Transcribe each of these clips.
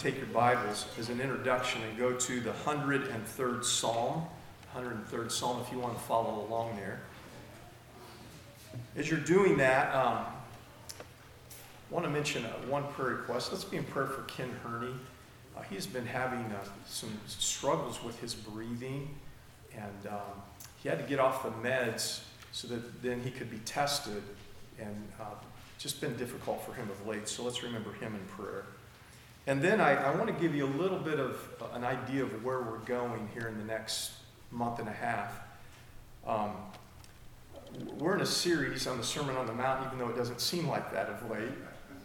take your Bibles as an introduction and go to the 103rd Psalm. 103rd Psalm, if you want to follow along there. As you're doing that, I want to mention one prayer request. Let's be in prayer for Ken Herney. He's been having some struggles with his breathing, and he had to get off the meds so that then he could be tested, and just been difficult for him of late. So let's remember him in prayer. And then I want to give you a little bit of an idea of where we're going here in the next month and a half. We're in a series on the Sermon on the Mount, even though it doesn't seem like that of late.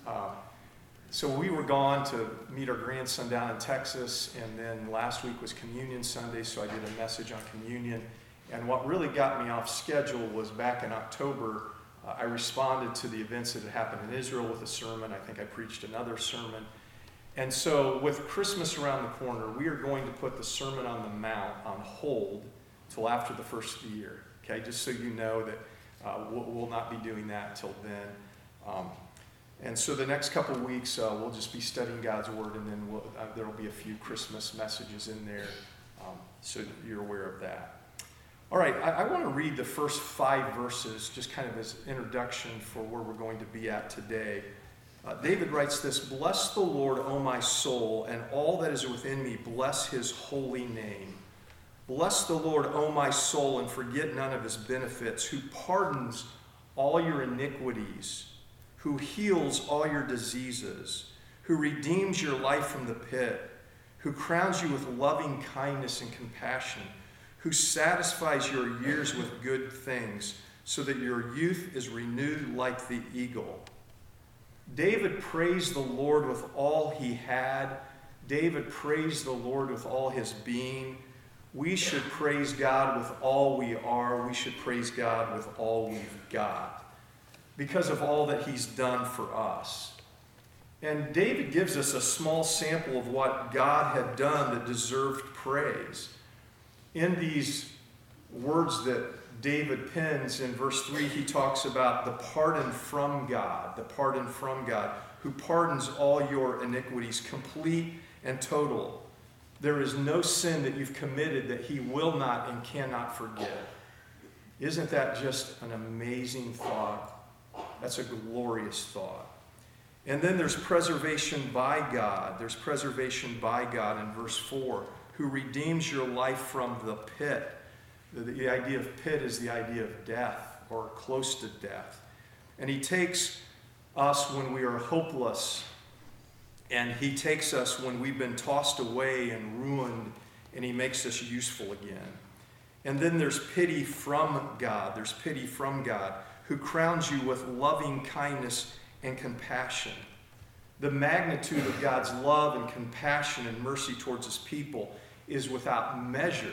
So we were gone to meet our grandson down in Texas, and then last week was Communion Sunday, so I did a message on communion. And what really got me off schedule was back in October, I responded to the events that had happened in Israel with a sermon. I think I preached another sermon. And so with Christmas around the corner, we are going to put the Sermon on the Mount on hold till after the first of the year. Okay, just so you know that we'll not be doing that till then. And so the next couple of weeks, we'll just be studying God's Word, and then there will be a few Christmas messages in there, so you're aware of that. All right, I want to read the first 5 verses, just kind of as introduction for where we're going to be at today. David writes this: "Bless the Lord, O my soul, and all that is within me, bless his holy name. Bless the Lord, O my soul, and forget none of his benefits, who pardons all your iniquities, who heals all your diseases, who redeems your life from the pit, who crowns you with loving kindness and compassion, who satisfies your years with good things, so that your youth is renewed like the eagle." David praised the Lord with all he had. David praised the Lord with all his being. We should praise God with all we are. We should praise God with all we've got, because of all that he's done for us. And David gives us a small sample of what God had done that deserved praise. In these words that David pens in verse 3, he talks about the pardon from God, who pardons all your iniquities, complete and total. There is no sin that you've committed that he will not and cannot forgive. Isn't that just an amazing thought? That's a glorious thought. And then there's preservation by God. There's preservation by God in verse 4, who redeems your life from the pit. The idea of pit is the idea of death or close to death. And he takes us when we are hopeless, and he takes us when we've been tossed away and ruined, and he makes us useful again. And then there's pity from God. There's pity from God, who crowns you with loving kindness and compassion. The magnitude of God's love and compassion and mercy towards his people is without measure.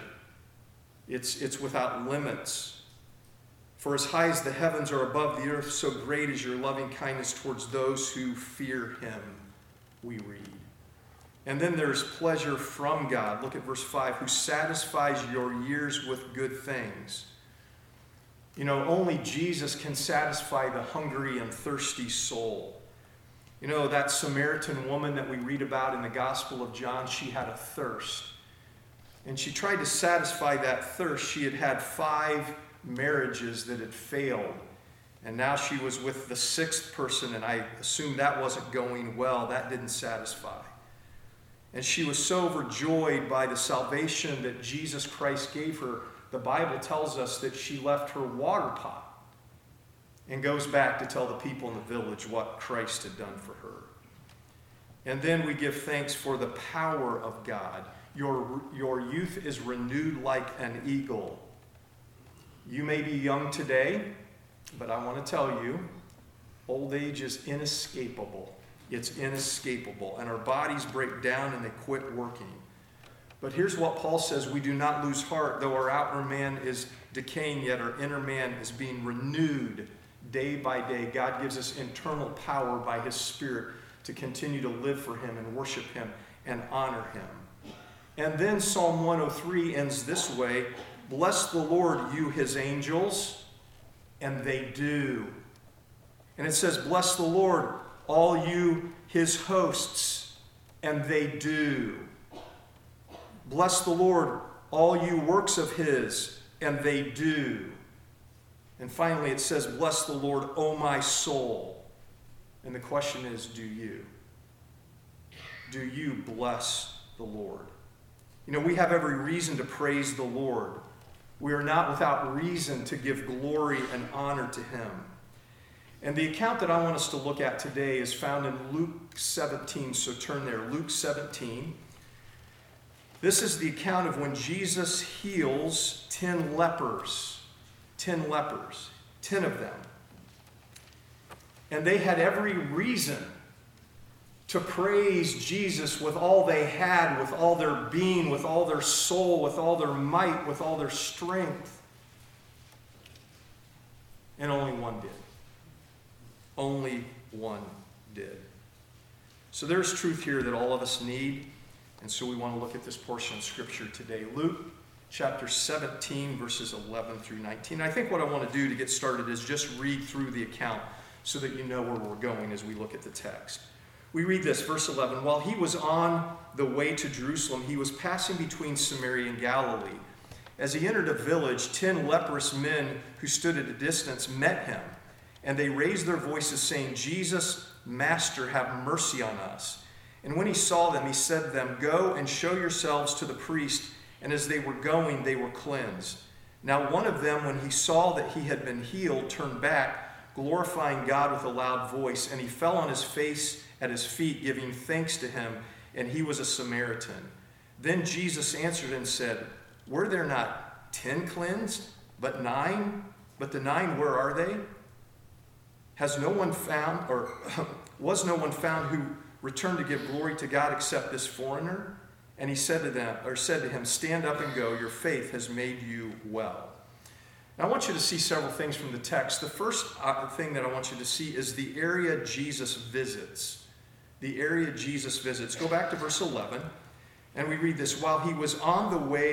It's without limits. For as high as the heavens are above the earth, so great is your loving kindness towards those who fear him, we read. And then there's pleasure from God. Look at verse 5, who satisfies your years with good things. You know, only Jesus can satisfy the hungry and thirsty soul. You know, that Samaritan woman that we read about in the Gospel of John, she had a thirst. And she tried to satisfy that thirst. She had had 5 marriages that had failed. And now she was with the 6th person, and I assume that wasn't going well. That didn't satisfy. And she was so overjoyed by the salvation that Jesus Christ gave her. The Bible tells us that she left her water pot and goes back to tell the people in the village what Christ had done for her. And then we give thanks for the power of God. Your youth is renewed like an eagle. You may be young today, but I want to tell you, old age is inescapable. It's inescapable. And our bodies break down and they quit working. But here's what Paul says: we do not lose heart. Though our outer man is decaying, yet our inner man is being renewed day by day. God gives us internal power by his Spirit to continue to live for him and worship him and honor him. And then Psalm 103 ends this way: bless the Lord, you his angels, and they do. And it says, bless the Lord, all you his hosts, and they do. Bless the Lord, all you works of his, and they do. And finally it says, bless the Lord, O my soul. And the question is, do you? Do you bless the Lord? You know, we have every reason to praise the Lord. We are not without reason to give glory and honor to him. And the account that I want us to look at today is found in Luke 17, so turn there. Luke 17. This is the account of when Jesus heals 10 lepers. 10 lepers. 10 of them. And they had every reason to praise Jesus with all they had, with all their being, with all their soul, with all their might, with all their strength. And only one did. Only one did. So there's truth here that all of us need, and so we want to look at this portion of Scripture today. Luke chapter 17, verses 11 through 19. I think what I want to do to get started is just read through the account so that you know where we're going as we look at the text. We read this, verse 11. While he was on the way to Jerusalem, he was passing between Samaria and Galilee. As he entered a village, 10 leprous men who stood at a distance met him, and they raised their voices, saying, Jesus, Master, have mercy on us. And when he saw them, he said to them, Go and show yourselves to the priest. And as they were going, they were cleansed. Now one of them, when he saw that he had been healed, turned back, glorifying God with a loud voice, and he fell on his face at his feet, giving thanks to him, and he was a Samaritan. Then Jesus answered and said, Were there not 10 cleansed, but 9? But the 9, where are they? Was no one found who returned to give glory to God except this foreigner? And he said to him, Stand up and go, your faith has made you well. Now I want you to see several things from the text. The first thing that I want you to see is the area Jesus visits. The area Jesus visits. Go back to verse 11, and we read this. While he was on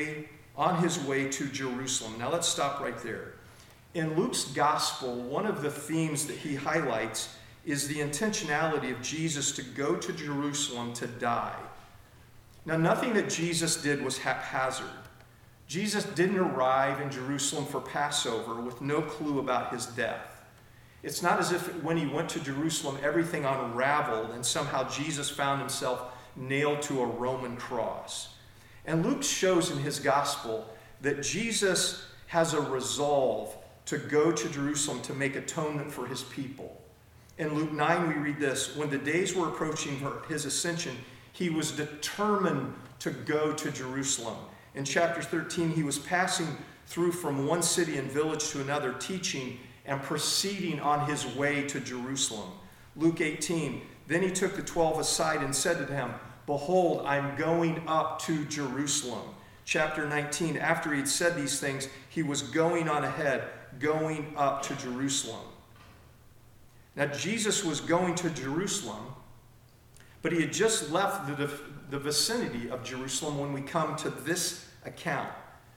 his way to Jerusalem. Now let's stop right there. In Luke's gospel, one of the themes that he highlights is the intentionality of Jesus to go to Jerusalem to die. Now, nothing that Jesus did was haphazard. Jesus didn't arrive in Jerusalem for Passover with no clue about his death. It's not as if when he went to Jerusalem, everything unraveled and somehow Jesus found himself nailed to a Roman cross. And Luke shows in his gospel that Jesus has a resolve to go to Jerusalem to make atonement for his people. In Luke 9, we read this. When the days were approaching for his ascension, he was determined to go to Jerusalem. In chapter 13, he was passing through from one city and village to another, teaching and proceeding on his way to Jerusalem. Luke 18, then he took the 12 aside and said to them, Behold, I'm going up to Jerusalem. Chapter 19, after he had said these things, he was going on ahead, going up to Jerusalem. Now, Jesus was going to Jerusalem, but he had just left the vicinity of Jerusalem when we come to this account.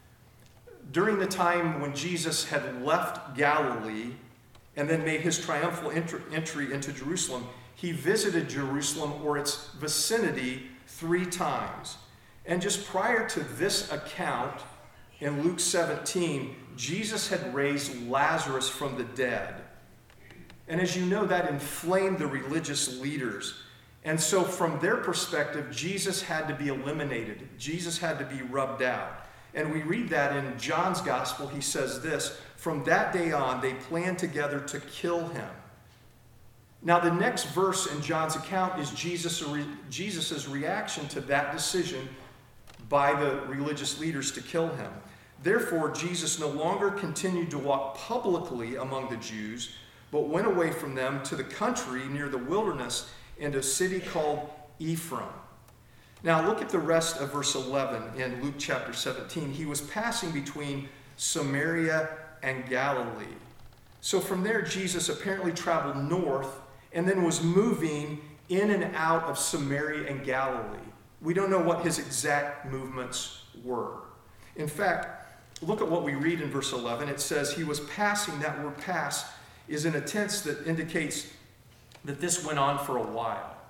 During the time when Jesus had left Galilee and then made his triumphal entry into Jerusalem, he visited Jerusalem or its vicinity 3 times. And just prior to this account, in Luke 17, Jesus had raised Lazarus from the dead. And as you know, that inflamed the religious leaders. And so from their perspective, Jesus had to be eliminated. Jesus had to be rubbed out. And we read that in John's gospel. He says this, from that day on, they planned together to kill him. Now, the next verse in John's account is Jesus' reaction to that decision by the religious leaders to kill him. Therefore, Jesus no longer continued to walk publicly among the Jews, but went away from them to the country near the wilderness and a city called Ephraim. Now look at the rest of verse 11 in Luke chapter 17. He was passing between Samaria and Galilee. So from there, Jesus apparently traveled north and then was moving in and out of Samaria and Galilee. We don't know what his exact movements were. In fact, look at what we read in verse 11. It says he was passing. That word pass is in a tense that indicates that this went on for a while.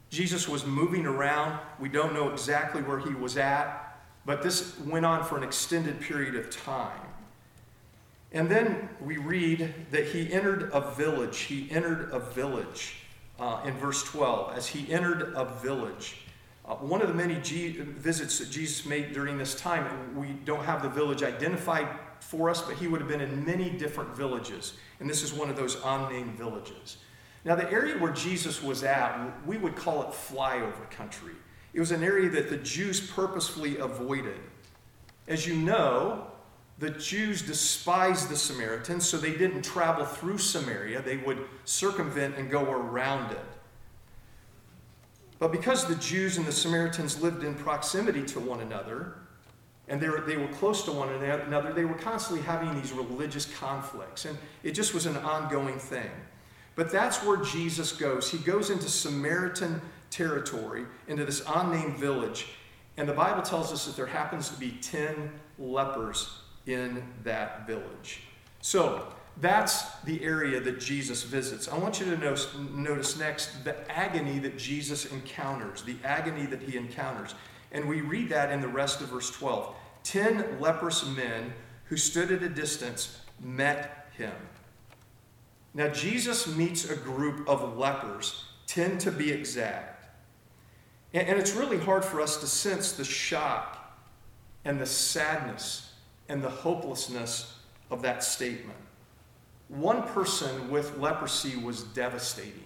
Jesus was moving around. We don't know exactly where he was at, but this went on for an extended period of time. And then we read that he entered a village. He entered a village in verse 12. As he entered a village. One of the many visits that Jesus made during this time, we don't have the village identified for us, but he would have been in many different villages. And this is one of those unnamed villages. Now, the area where Jesus was at, we would call it flyover country. It was an area that the Jews purposefully avoided. As you know, the Jews despised the Samaritans, so they didn't travel through Samaria. They would circumvent and go around it. But because the Jews and the Samaritans lived in proximity to one another, and they were close to one another, they were constantly having these religious conflicts. And it just was an ongoing thing. But that's where Jesus goes. He goes into Samaritan territory, into this unnamed village. And the Bible tells us that there happens to be 10 lepers in that village. So that's the area that Jesus visits. I want you to notice next the agony that Jesus encounters, the agony that he encounters. And we read that in the rest of verse 12. 10 leprous men who stood at a distance met him. Now, Jesus meets a group of lepers, 10 to be exact. And it's really hard for us to sense the shock and the sadness and the hopelessness of that statement. One person with leprosy was devastating.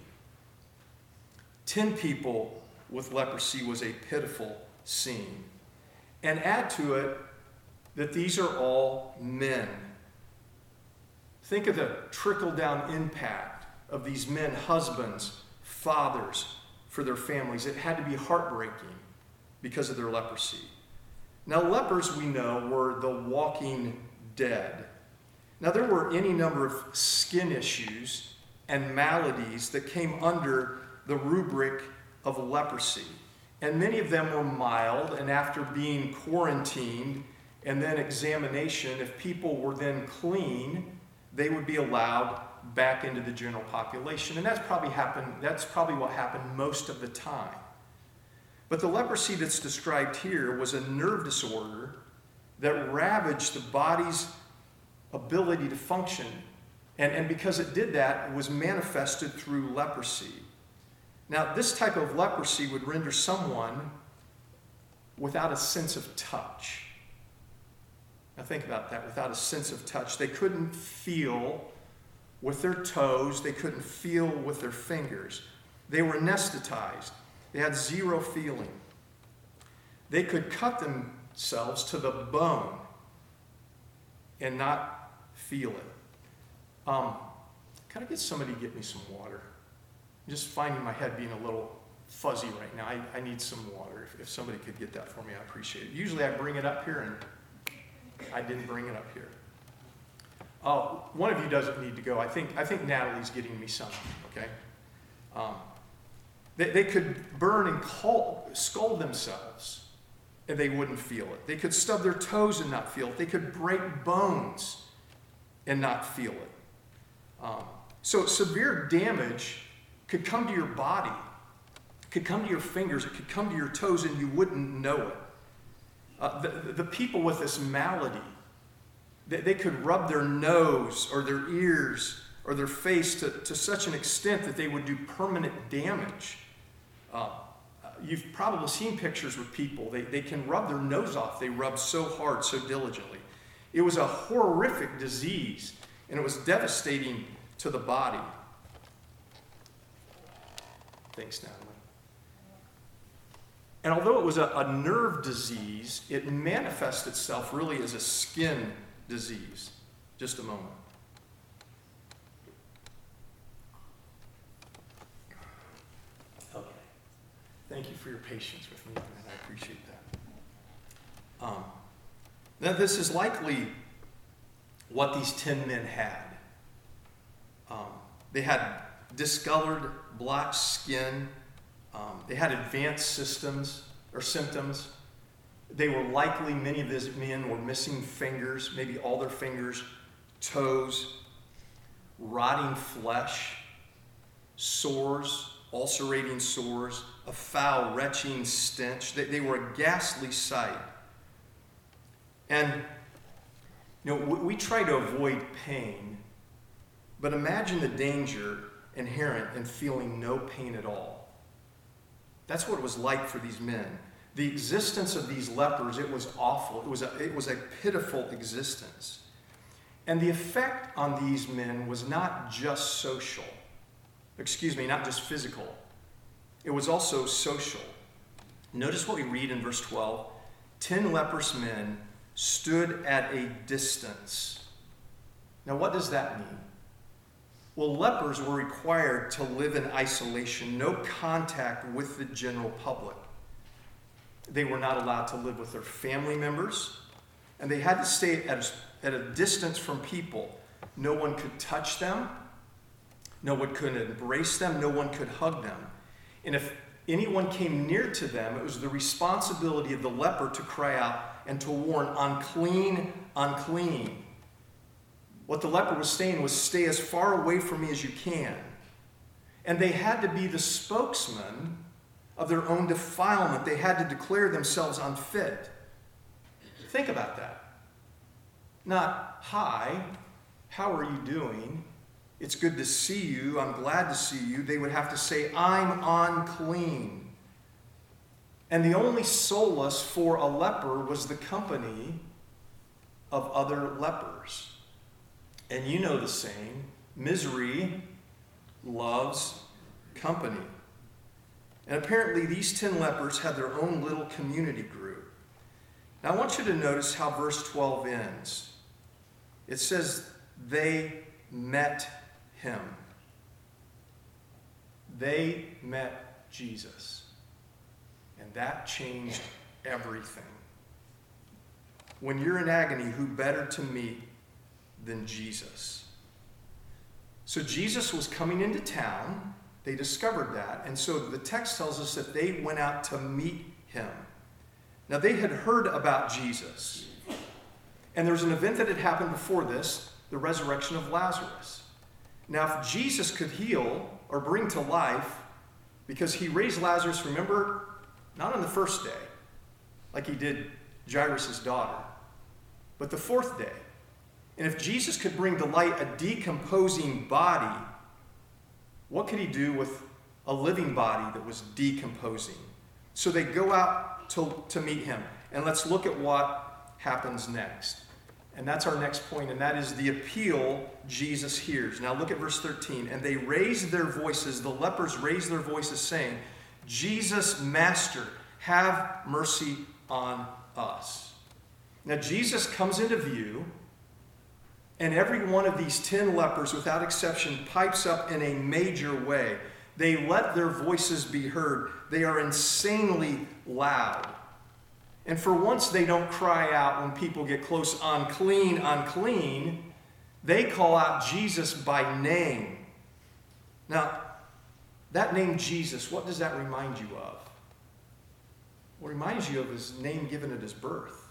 10 people with leprosy was a pitiful scene. And add to it that these are all men. Think of the trickle-down impact of these men, husbands, fathers, for their families. It had to be heartbreaking because of their leprosy. Now, lepers, we know, were the walking dead. Now, there were any number of skin issues and maladies that came under the rubric of leprosy. And many of them were mild, and after being quarantined and then examination, if people were then clean, they would be allowed back into the general population. And that's probably what happened most of the time. But the leprosy that's described here was a nerve disorder that ravaged the body's ability to function. And because it did that, it was manifested through leprosy. Now, this type of leprosy would render someone without a sense of touch. Now think about that, without a sense of touch. They couldn't feel with their toes. They couldn't feel with their fingers. They were anesthetized. They had zero feeling. They could cut themselves to the bone and not feel it. Can I get somebody to get me some water? I'm just finding my head being a little fuzzy right now. I need some water. If somebody could get that for me, I appreciate it. Usually I bring it up here, and I didn't bring it up here. One of you doesn't need to go. I think Natalie's getting me some, okay? They could burn and scald themselves, and they wouldn't feel it. They could stub their toes and not feel it. They could break bones and not feel it. So severe damage could come to your body, could come to your fingers, it could come to your toes, and you wouldn't know it. The people with this malady, they could rub their nose or their ears or their face to such an extent that they would do permanent damage. You've probably seen pictures with people. They can rub their nose off. They rub so hard, so diligently. It was a horrific disease, and it was devastating to the body. Thanks, Natalie. And although it was a nerve disease, it manifests itself really as a skin disease. Just a moment. Okay. Thank you for your patience with me, and I appreciate that. Now, this is likely what these 10 men had. They had discolored, blotched skin. They had advanced symptoms. They were likely, many of these men were missing fingers, maybe all their fingers, toes, rotting flesh, sores, ulcerating sores, a foul, retching stench. They were a ghastly sight. And, we try to avoid pain, but imagine the danger inherent in feeling no pain at all. That's what it was like for these men. The existence of these lepers, it was awful. It was a pitiful existence. And the effect on these men was not just not just physical. It was also social. Notice what we read in verse 12. 10 leprous men stood at a distance. Now, what does that mean? Well, lepers were required to live in isolation, no contact with the general public. They were not allowed to live with their family members, and they had to stay at a distance from people. No one could touch them. No one could embrace them. No one could hug them. And if anyone came near to them, it was the responsibility of the leper to cry out and to warn, unclean, unclean. What the leper was saying was, stay as far away from me as you can. And they had to be the spokesman of their own defilement. They had to declare themselves unfit. Think about that. Not, hi, how are you doing? It's good to see you. I'm glad to see you. They would have to say, I'm unclean. And the only solace for a leper was the company of other lepers. And you know the saying, misery loves company. And apparently these 10 lepers had their own little community group. Now I want you to notice how verse 12 ends. It says, they met him. They met Jesus. And that changed everything. When you're in agony, who better to meet than Jesus? So Jesus was coming into town. They discovered that. And so the text tells us that they went out to meet him. Now they had heard about Jesus. And there was an event that had happened before this, the resurrection of Lazarus. Now if Jesus could heal or bring to life, because he raised Lazarus, remember, not on the first day, like he did Jairus' daughter, but the fourth day. And if Jesus could bring to light a decomposing body, what could he do with a living body that was decomposing? So they go out to meet him. And let's look at what happens next. And that's our next point, and that is the appeal Jesus hears. Now look at verse 13. And they raised their voices, the lepers raised their voices, saying, Jesus, Master, have mercy on us. Now Jesus comes into view, and every one of these 10 lepers, without exception, pipes up in a major way. They let their voices be heard. They are insanely loud. And for once, they don't cry out when people get close, unclean, unclean. They call out Jesus by name. Now, that name Jesus, what does that remind you of? Well, it reminds you of his name given at his birth.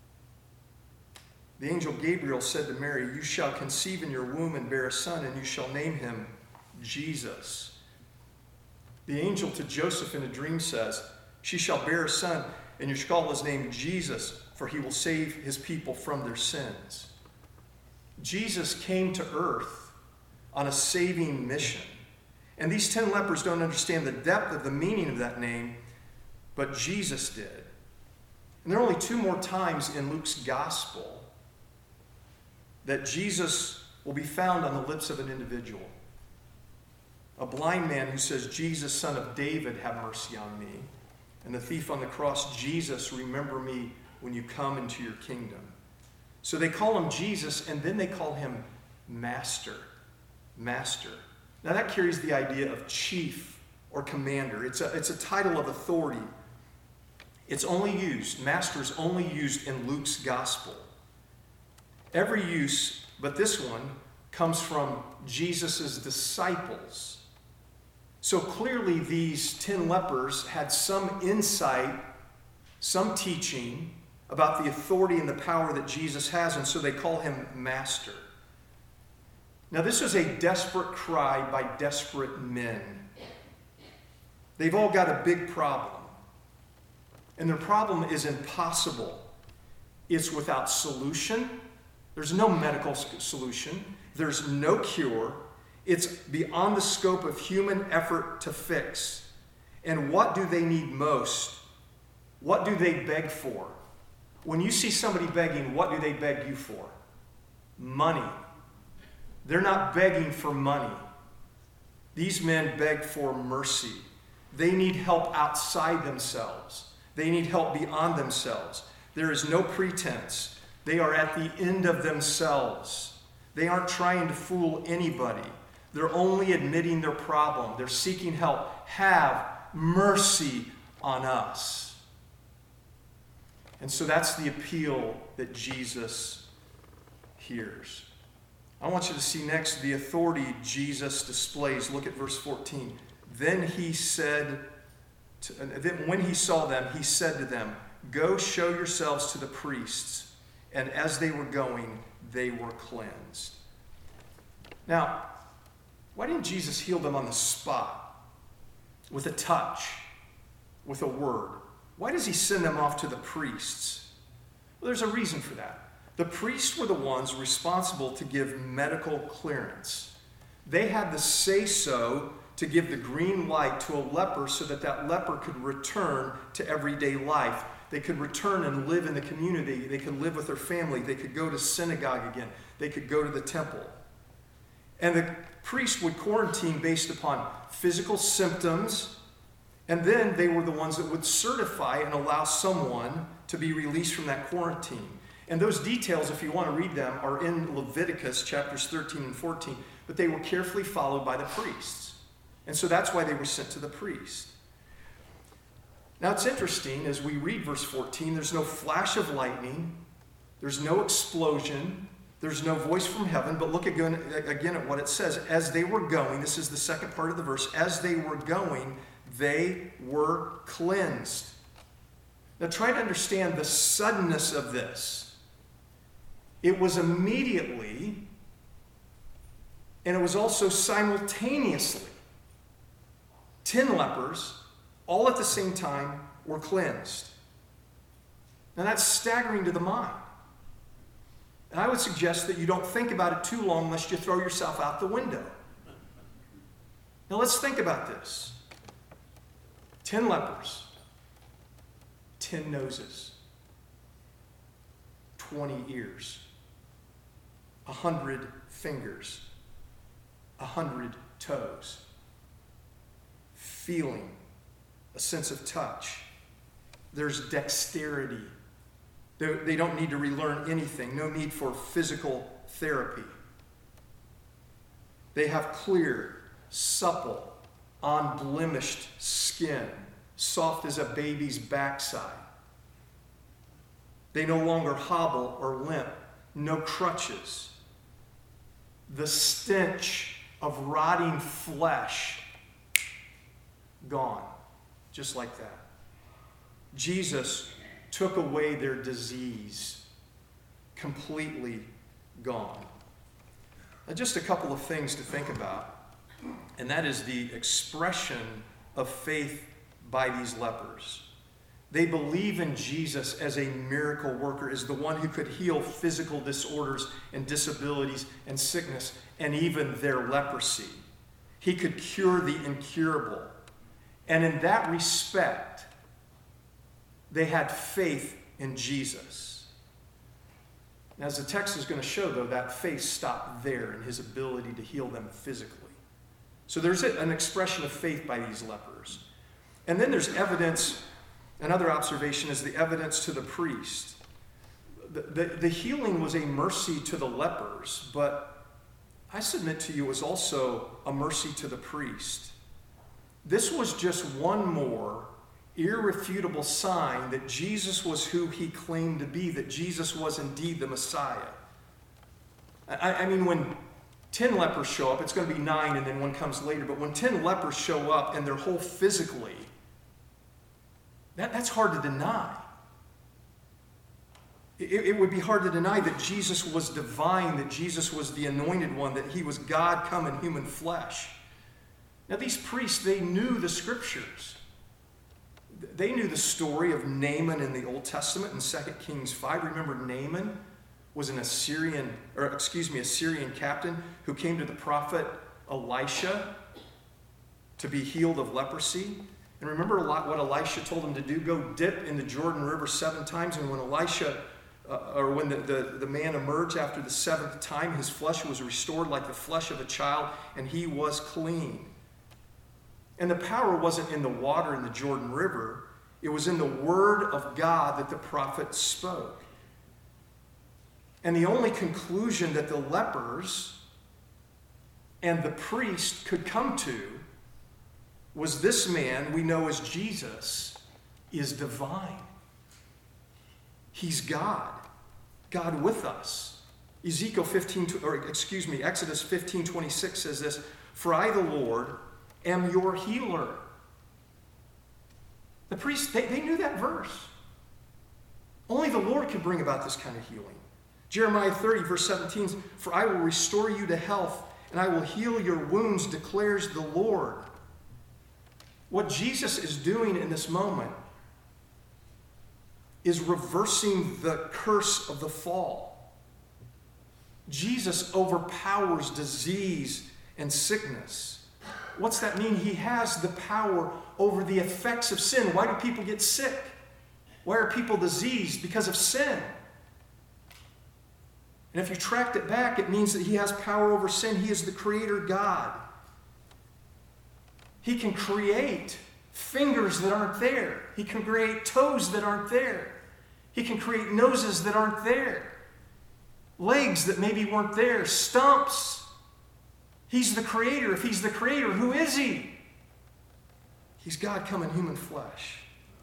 The angel Gabriel said to Mary, you shall conceive in your womb and bear a son, and you shall name him Jesus. The angel to Joseph in a dream says, she shall bear a son, and you shall call his name Jesus, for he will save his people from their sins. Jesus came to earth on a saving mission. And these 10 lepers don't understand the depth of the meaning of that name, but Jesus did. And there are only 2 more times in Luke's gospel that Jesus will be found on the lips of an individual. A blind man who says, Jesus, son of David, have mercy on me. And the thief on the cross, Jesus, remember me when you come into your kingdom. So they call him Jesus, and then they call him Master. Master. Now that carries the idea of chief or commander. It's a title of authority. It's only used, Master is only used in Luke's gospel. Every use, but this one, comes from Jesus' disciples. So clearly these 10 lepers had some insight, some teaching about the authority and the power that Jesus has, and so they call him Master. Now this was a desperate cry by desperate men. They've all got a big problem. And their problem is impossible. It's without solution. There's no medical solution. There's no cure. It's beyond the scope of human effort to fix. And what do they need most? What do they beg for? When you see somebody begging, what do they beg you for? Money. They're not begging for money. These men beg for mercy. They need help outside themselves. They need help beyond themselves. There is no pretense. They are at the end of themselves. They aren't trying to fool anybody. They're only admitting their problem. They're seeking help. Have mercy on us. And so that's the appeal that Jesus hears. I want you to see next the authority Jesus displays. Look at verse 14. Then when he saw them, he said to them, "Go show yourselves to the priests." And as they were going, they were cleansed. Now, why didn't Jesus heal them on the spot? With a touch, with a word? Why does he send them off to the priests? Well, there's a reason for that. The priests were the ones responsible to give medical clearance. They had the say-so to give the green light to a leper so that that leper could return to everyday life. They could return and live in the community. They could live with their family. They could go to synagogue again. They could go to the temple. And the priest would quarantine based upon physical symptoms, and then they were the ones that would certify and allow someone to be released from that quarantine. And those details, if you want to read them, are in Leviticus chapters 13 and 14, but they were carefully followed by the priests. And so that's why they were sent to the priest. Now it's interesting, as we read verse 14, there's no flash of lightning, there's no explosion, there's no voice from heaven, but look again at what it says. As they were going, this is the second part of the verse, as they were going, they were cleansed. Now try to understand the suddenness of this. It was immediately, and it was also simultaneously. 10 lepers, all at the same time, were cleansed. Now that's staggering to the mind. And I would suggest that you don't think about it too long lest you throw yourself out the window. Now let's think about this. 10 lepers, 10 noses, 20 ears, 100 fingers, 100 toes, feeling, a sense of touch. There's dexterity. They don't need to relearn anything. No need for physical therapy. They have clear, supple, unblemished skin, soft as a baby's backside. They no longer hobble or limp. No crutches. The stench of rotting flesh gone, just like that. Jesus took away their disease, completely gone. Now, just a couple of things to think about, and that is the expression of faith by these lepers. They believe in Jesus as a miracle worker, as the one who could heal physical disorders and disabilities and sickness and even their leprosy. He could cure the incurable. And in that respect, they had faith in Jesus. And as the text is going to show, though, that faith stopped there in his ability to heal them physically. So there's an expression of faith by these lepers. And then there's evidence. Another observation is the evidence to the priest. The healing was a mercy to the lepers, but I submit to you it was also a mercy to the priest. This was just one more irrefutable sign that Jesus was who he claimed to be, that Jesus was indeed the Messiah. I mean, when 10 lepers show up, it's going to be 9 and then one comes later, but when 10 lepers show up and they're whole physically, that's hard to deny. It would be hard to deny that Jesus was divine, that Jesus was the anointed one, that he was God come in human flesh. Now, these priests, they knew the scriptures. They knew the story of Naaman in the Old Testament in 2 Kings 5. Remember, Naaman was an Assyrian captain who came to the prophet Elisha to be healed of leprosy. And remember what Elisha told him to do? Go dip in the Jordan River 7 times. And when when the man emerged after the 7th time, his flesh was restored like the flesh of a child, and he was clean. And the power wasn't in the water in the Jordan River. It was in the word of God that the prophet spoke. And the only conclusion that the lepers and the priest could come to was this man we know as Jesus is divine. He's God. God with us. Exodus 15:26 says this, "For I, the Lord, am your healer." The priests, they knew that verse. Only the Lord could bring about this kind of healing. Jeremiah 30, verse 17, "For I will restore you to health, and I will heal your wounds, declares the Lord." What Jesus is doing in this moment is reversing the curse of the fall. Jesus overpowers disease and sickness. What's that mean? He has the power over the effects of sin. Why do people get sick? Why are people diseased? Because of sin. And if you tracked it back, it means that he has power over sin. He is the creator God. He can create fingers that aren't there. He can create toes that aren't there. He can create noses that aren't there. Legs that maybe weren't there. Stumps. He's the creator. If he's the creator, who is he? He's God come in human flesh.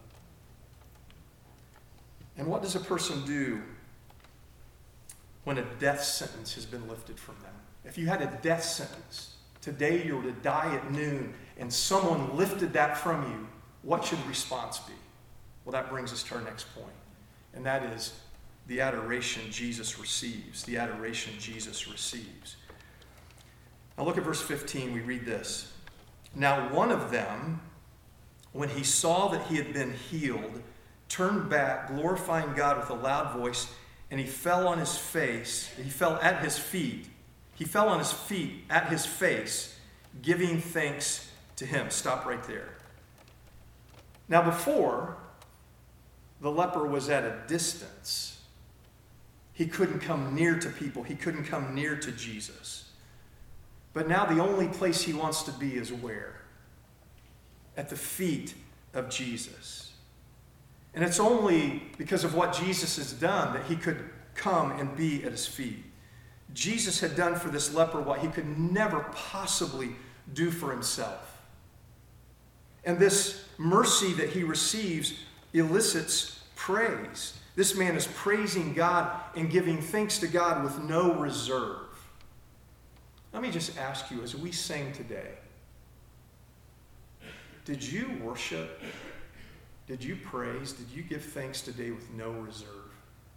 And what does a person do when a death sentence has been lifted from them? If you had a death sentence, today you were to die at noon, and someone lifted that from you, what should the response be? Well, that brings us to our next point, and that is the adoration Jesus receives. The adoration Jesus receives. Now look at verse 15. We read this. "Now one of them, when he saw that he had been healed, turned back, glorifying God with a loud voice, and he fell on his face. He fell at his feet. He fell on his feet at his face, giving thanks to him." Stop right there. Now before, the leper was at a distance. He couldn't come near to people. He couldn't come near to Jesus. But now the only place he wants to be is where? At the feet of Jesus. And it's only because of what Jesus has done that he could come and be at his feet. Jesus had done for this leper what he could never possibly do for himself. And this mercy that he receives elicits praise. This man is praising God and giving thanks to God with no reserve. Let me just ask you, as we sang today, did you worship? Did you praise? Did you give thanks today with no reserve?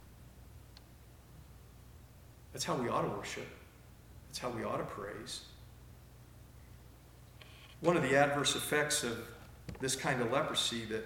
That's how we ought to worship. That's how we ought to praise. One of the adverse effects of this kind of leprosy that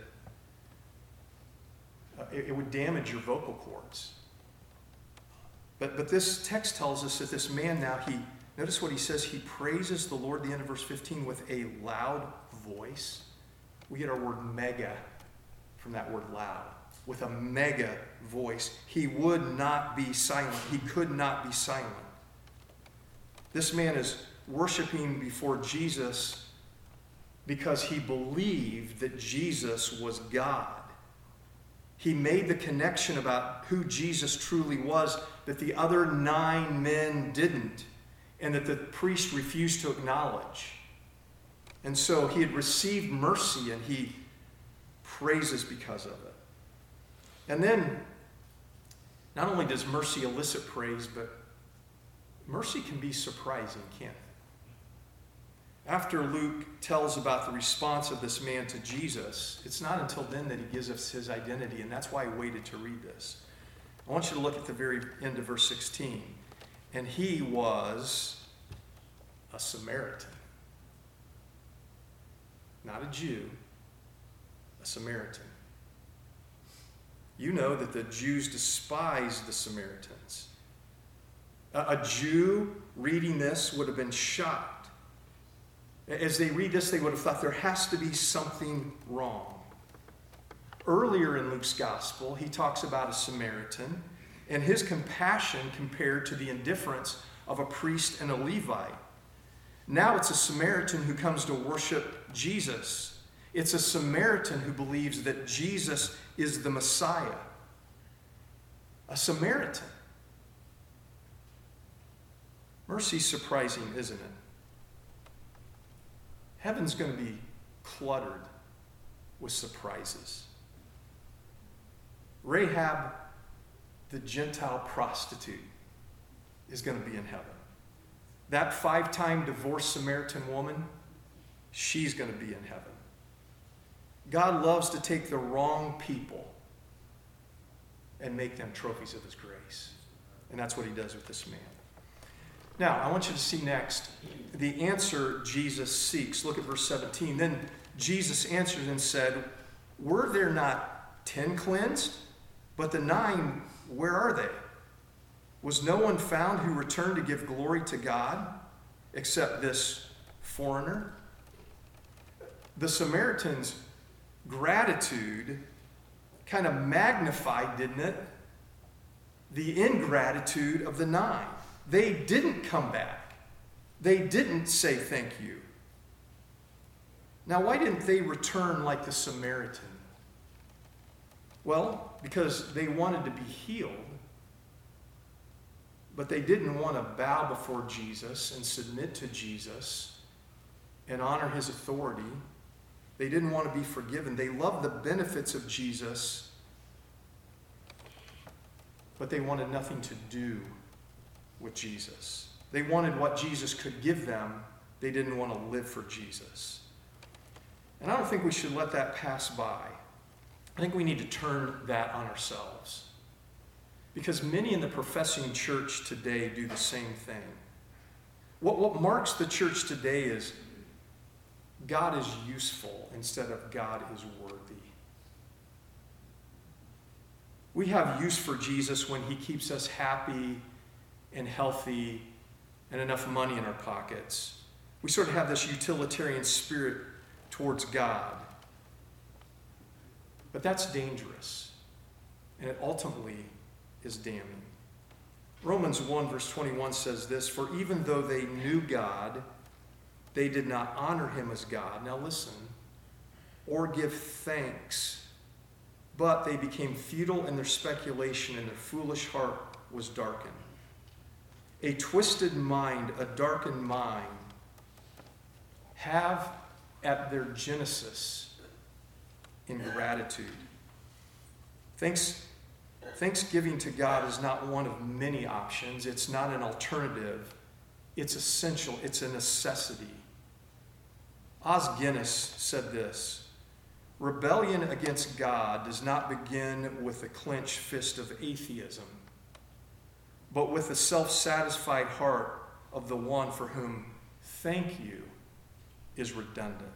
it would damage your vocal cords. But this text tells us that this man now, notice what he says, he praises the Lord, the end of verse 15, with a loud voice. We get our word mega from that word loud. With a mega voice. He would not be silent. He could not be silent. This man is worshiping before Jesus because he believed that Jesus was God. He made the connection about who Jesus truly was that the other 9 men didn't, and that the priest refused to acknowledge. And so he had received mercy, and he praises because of it. And then, not only does mercy elicit praise, but mercy can be surprising, can't it? After Luke tells about the response of this man to Jesus, it's not until then that he gives us his identity, and that's why I waited to read this. I want you to look at the very end of verse 16. "And he was a Samaritan." not a Jew, a Samaritan. You know that the Jews despised the Samaritans. A Jew reading this would have been shocked. As they read this, they would have thought there has to be something wrong. Earlier in Luke's gospel, he talks about a Samaritan and his compassion compared to the indifference of a priest and a Levite. Now it's a Samaritan who comes to worship Jesus. It's a Samaritan who believes that Jesus is the Messiah. A Samaritan. Mercy's surprising, isn't it? Heaven's going to be cluttered with surprises. Rahab, the Gentile prostitute, is going to be in heaven. That 5-time divorced Samaritan woman, she's going to be in heaven. God loves to take the wrong people and make them trophies of his grace. And that's what he does with this man. Now, I want you to see next the answer Jesus seeks. Look at verse 17. Then Jesus answered and said, "Were there not 10 cleansed? But the 9, where are they? Was no one found who returned to give glory to God except this foreigner?" The Samaritan's gratitude kind of magnified, didn't it, the ingratitude of the 9. They didn't come back. They didn't say thank you. Now, why didn't they return like the Samaritan? Well, because they wanted to be healed, but they didn't want to bow before Jesus and submit to Jesus and honor his authority. They didn't want to be forgiven. They loved the benefits of Jesus, but they wanted nothing to do with Jesus. They wanted what Jesus could give them. They didn't want to live for Jesus. And I don't think we should let that pass by. I think we need to turn that on ourselves. Because many in the professing church today do the same thing. What marks the church today is God is useful instead of God is worthy. We have use for Jesus when he keeps us happy and healthy and enough money in our pockets. We sort of have this utilitarian spirit towards God. But that's dangerous, and it ultimately is damning. Romans 1 verse 21 says this, "For even though they knew God, they did not honor him as God," now listen, "or give thanks, but they became futile in their speculation, and their foolish heart was darkened." A twisted mind, a darkened mind, have at their genesis ingratitude. Thanksgiving to God is not one of many options. It's not an alternative. It's essential. It's a necessity. Os Guinness said this, "Rebellion against God does not begin with the clenched fist of atheism, but with the self-satisfied heart of the one for whom thank you is redundant."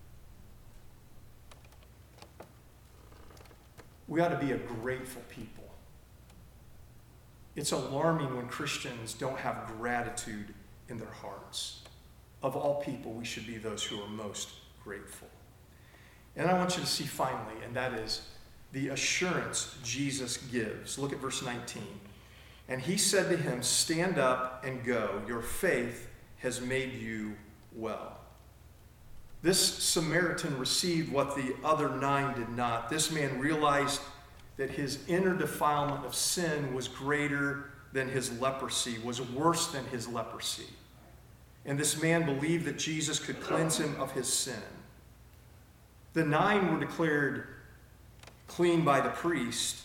We ought to be a grateful people. It's alarming when Christians don't have gratitude in their hearts. Of all people, we should be those who are most grateful. And I want you to see finally, and that is the assurance Jesus gives. Look at verse 19. "And he said to him, 'Stand up and go. Your faith has made you well.'" This Samaritan received what the other 9 did not. This man realized that his inner defilement of sin was greater than his leprosy, was worse than his leprosy. And this man believed that Jesus could cleanse him of his sin. The 9 were declared clean by the priest,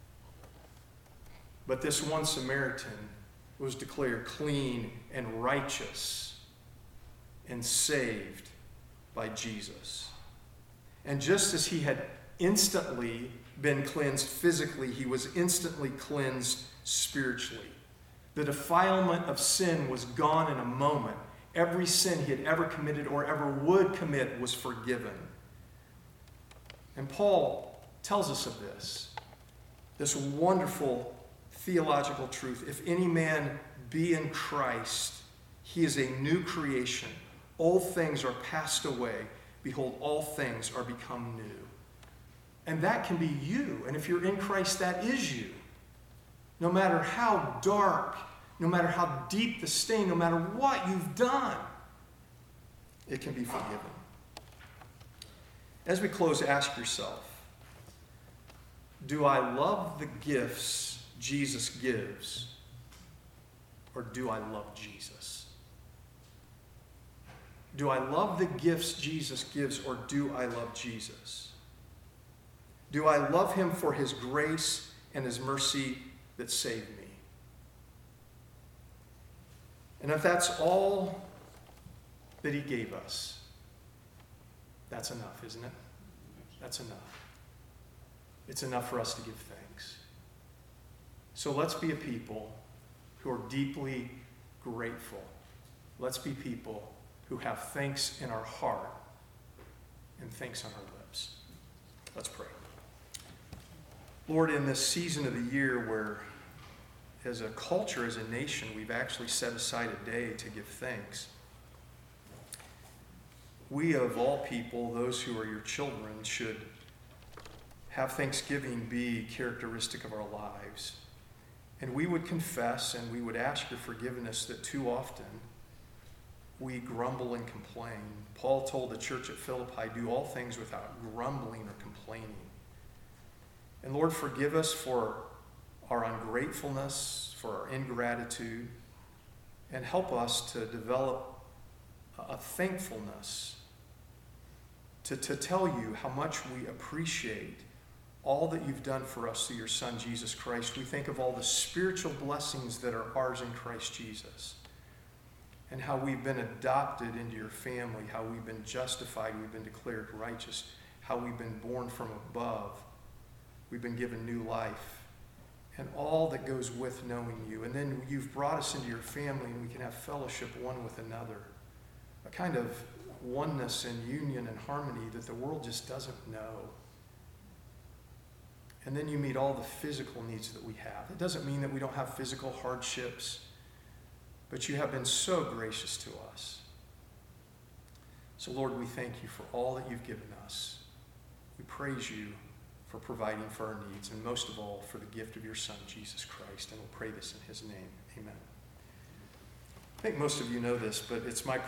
but this one Samaritan was declared clean and righteous and saved by Jesus. And just as he had instantly been cleansed physically, he was instantly cleansed spiritually. The defilement of sin was gone in a moment, Every sin he had ever committed or ever would commit was forgiven. And Paul tells us of this wonderful theological truth. If any man be in Christ, he is a new creation. Old things are passed away. Behold, all things are become new. And that can be you. And if you're in Christ, that is you. No matter how dark, no matter how deep the stain, no matter what you've done, it can be forgiven. As we close, ask yourself, do I love the gifts Jesus gives, or do I love Jesus? Do I love the gifts Jesus gives, or do I love Jesus? Do I love him for his grace and his mercy that saved me? And if that's all that he gave us, that's enough, isn't it? That's enough. It's enough for us to give thanks. So let's be a people who are deeply grateful. Let's be people who have thanks in our heart and thanks on our lips. Let's pray. Lord, in this season of the year where as a culture, as a nation, we've actually set aside a day to give thanks, we of all people, those who are your children, should have Thanksgiving be characteristic of our lives. And we would confess and we would ask your forgiveness that too often we grumble and complain. Paul told the church at Philippi, do all things without grumbling or complaining. And Lord, forgive us for our ungratefulness, for our ingratitude, and help us to develop a thankfulness to tell you how much we appreciate all that you've done for us through your Son, Jesus Christ. We think of all the spiritual blessings that are ours in Christ Jesus, and how we've been adopted into your family, how we've been justified, we've been declared righteous, how we've been born from above, we've been given new life, and all that goes with knowing you. And then you've brought us into your family, and we can have fellowship one with another, a kind of oneness and union and harmony that the world just doesn't know. And then you meet all the physical needs that we have. It doesn't mean that we don't have physical hardships, but you have been so gracious to us. So Lord, we thank you for all that you've given us. We praise you for providing for our needs, and most of all for the gift of your Son, Jesus Christ. And we'll pray this in his name. Amen. I think most of you know this, but it's my